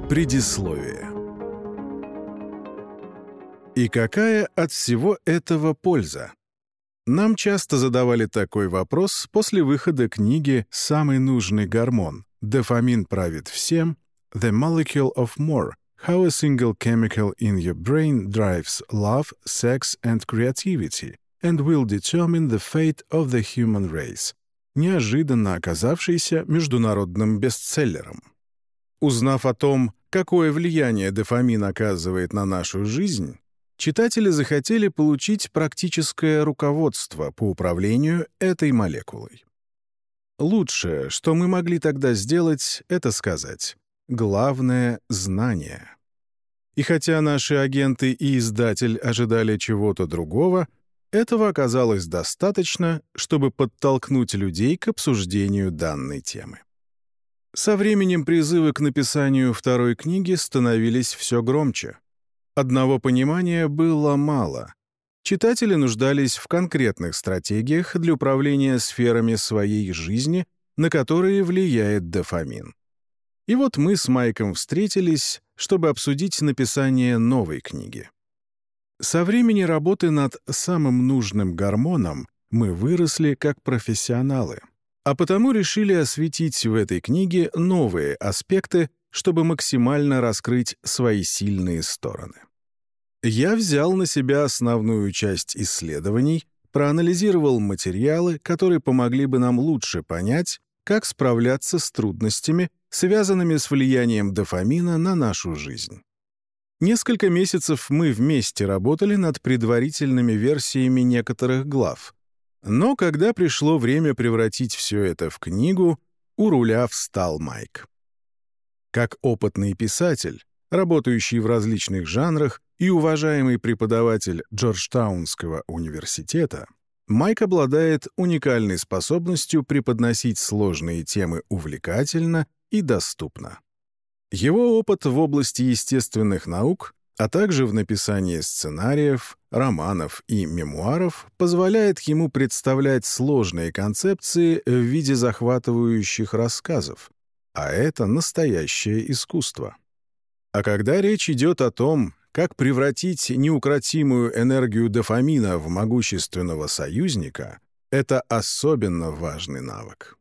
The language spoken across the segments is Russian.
Предисловие. И какая от всего этого польза? Нам часто задавали такой вопрос после выхода книги «Самый нужный гормон. Дофамин правит всем. The Molecule of More. How a single chemical in your brain drives love, sex and creativity and will determine the fate of the human race», неожиданно оказавшийся международным бестселлером. Узнав о том, какое влияние дофамин оказывает на нашу жизнь, читатели захотели получить практическое руководство по управлению этой молекулой. Лучшее, что мы могли тогда сделать, это сказать: главное — знание. И хотя наши агенты и издатель ожидали чего-то другого, этого оказалось достаточно, чтобы подтолкнуть людей к обсуждению данной темы. Со временем призывы к написанию второй книги становились все громче. Одного понимания было мало. Читатели нуждались в конкретных стратегиях для управления сферами своей жизни, на которые влияет дофамин. И вот мы с Майком встретились, чтобы обсудить написание новой книги. Со времени работы над самым нужным гормоном мы выросли как профессионалы, а потому решили осветить в этой книге новые аспекты, чтобы максимально раскрыть свои сильные стороны. Я взял на себя основную часть исследований, проанализировал материалы, которые помогли бы нам лучше понять, как справляться с трудностями, связанными с влиянием дофамина на нашу жизнь. Несколько месяцев мы вместе работали над предварительными версиями некоторых глав. Но когда пришло время превратить все это в книгу, у руля встал Майк. Как опытный писатель, работающий в различных жанрах и уважаемый преподаватель Джорджтаунского университета, Майк обладает уникальной способностью преподносить сложные темы увлекательно и доступно. Его опыт в области естественных наук, а также в написании сценариев, романов и мемуаров позволяет ему представлять сложные концепции в виде захватывающих рассказов, а это настоящее искусство. А когда речь идет о том, как превратить неукротимую энергию дофамина в могущественного союзника, это особенно важный навык.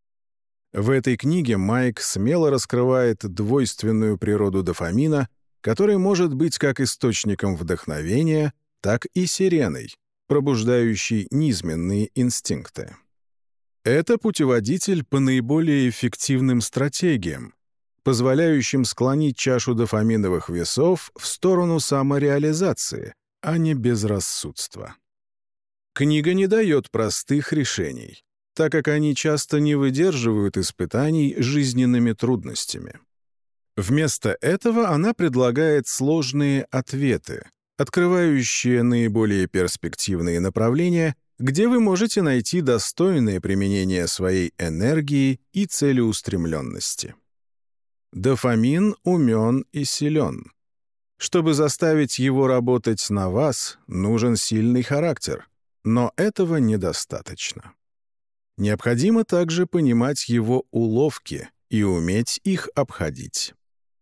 В этой книге Майк смело раскрывает двойственную природу дофамина, который может быть как источником вдохновения, так и сиреной, пробуждающей низменные инстинкты. Это путеводитель по наиболее эффективным стратегиям, позволяющим склонить чашу дофаминовых весов в сторону самореализации, а не безрассудства. Книга не дает простых решений, так как они часто не выдерживают испытаний жизненными трудностями. Вместо этого она предлагает сложные ответы, открывающие наиболее перспективные направления, где вы можете найти достойное применение своей энергии и целеустремленности. Дофамин умен и силен. Чтобы заставить его работать на вас, нужен сильный характер, но этого недостаточно. Необходимо также понимать его уловки и уметь их обходить.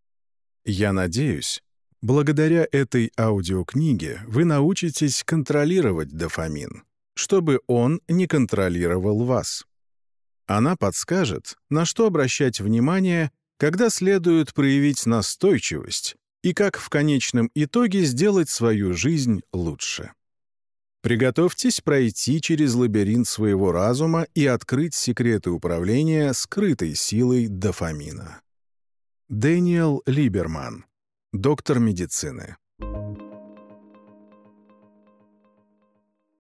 Я надеюсь, благодаря этой аудиокниге вы научитесь контролировать дофамин, чтобы он не контролировал вас. Она подскажет, на что обращать внимание, когда следует проявить настойчивость и как в конечном итоге сделать свою жизнь лучше. Приготовьтесь пройти через лабиринт своего разума и открыть секреты управления скрытой силой дофамина. Дэниел Либерман, доктор медицины.